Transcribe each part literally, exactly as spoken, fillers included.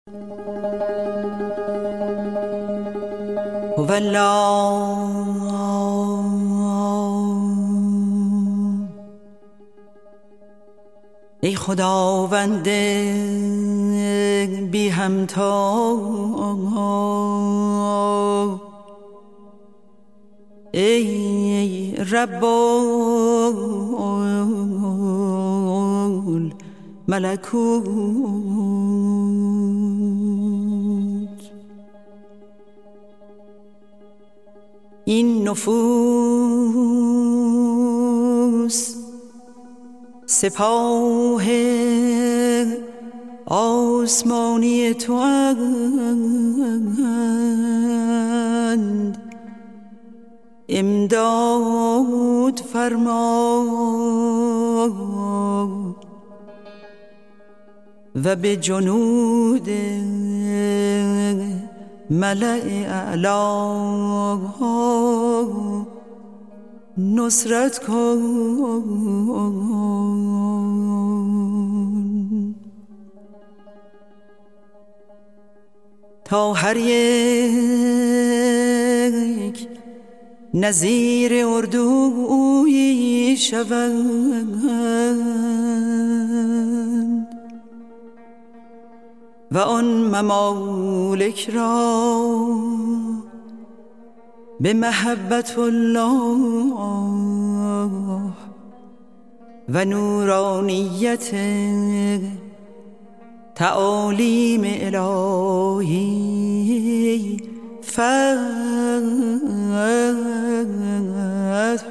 والله ای خداوند بی همتا، ای رب الملکوت، این نفوس سپاه آسمانی تو اند، امداد فرما و به جنود ملأ اعلا نصرت کن، تا هر یک نظیر اردویی شوند و آن ممالک را به محبت الله و نورانیت تعالیم الهی فتح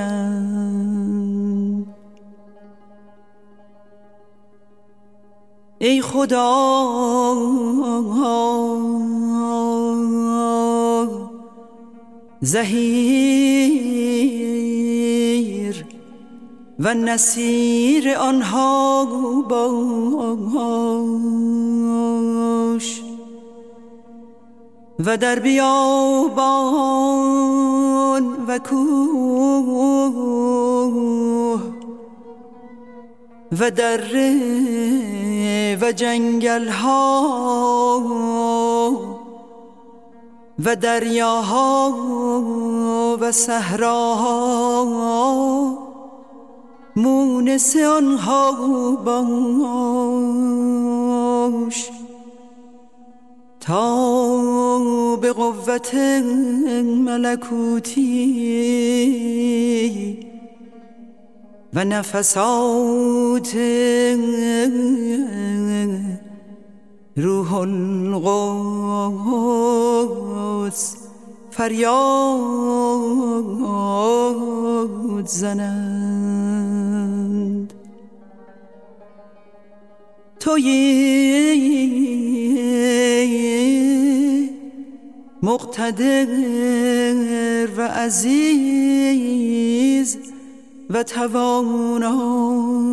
کنند. ای خدا ظهیر و نصیر آنها باش و در بیابان و کوه و دره و جنگل ها و دریاها و صحراها مونس آنها باش، تا به قوت ملکوتی و نفسات روح القدس فریاد زنند. تویی مقتدر و عزیز و توانا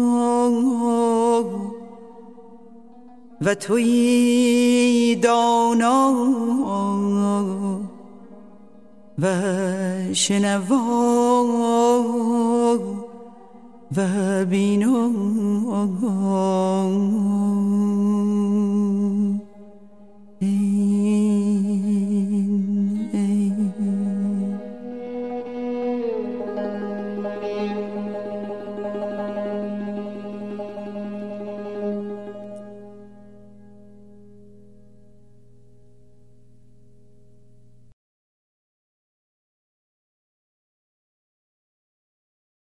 و تویی دانا و شنوا و بینا.